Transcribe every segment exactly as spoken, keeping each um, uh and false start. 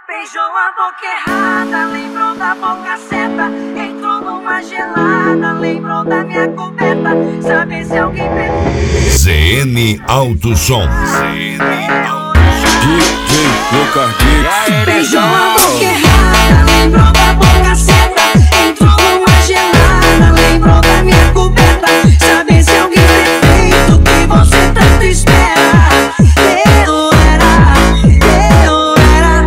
Beijou a boca errada, lembrou da boca certa. Entrou numa gelada, lembrou da minha coberta. Sabe se alguém pegou. Z N Alto Som. D J Lucas Beats. Beijou a boca errada, lembrou da boca certa. Entrou numa gelada, lembrou da minha coberta. Sabe se alguém perfeito que você tanto espera. Eu era, eu era.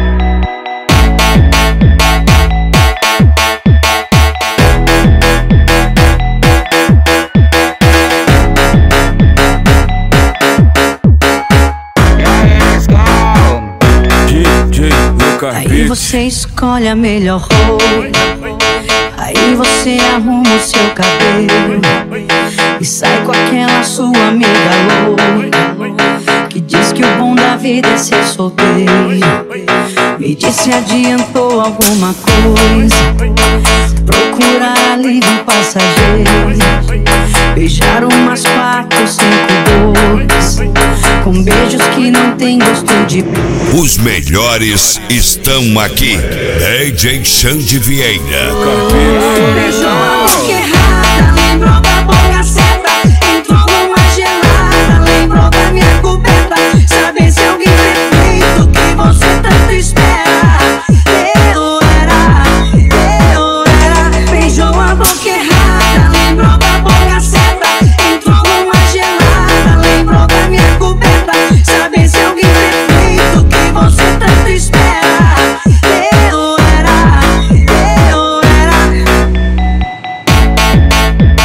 D J Lucas Aí Beats. você escolhe a melhor roupa. Aí você arruma o seu cabelo e sai com aquela sua amiga louca que diz que o bom da vida é ser solteiro. Me diz se adiantou alguma coisa, procurar alívio passageiro. Beijar umas quatro, cinco bocas com beijos que não tem gosto de. Os melhores estão aqui. D J Xande Vieira. Beijou a boca errada, lembrou da boca certa. Entrou numa gelada, lembrou da minha coberta. Sabe se alguém perfeito que você tanto espera. Eu era, eu era. Beijou a boca errada, lembrou da boca certa. Entrou numa gelada, lembrou da minha coberta. Sabe se alguém perfeito que você tanto espera. Eu era, eu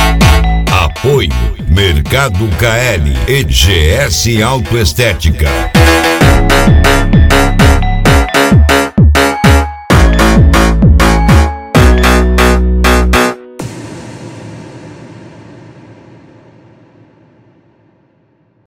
era. Apoio Mercado K L e G S Autoestética.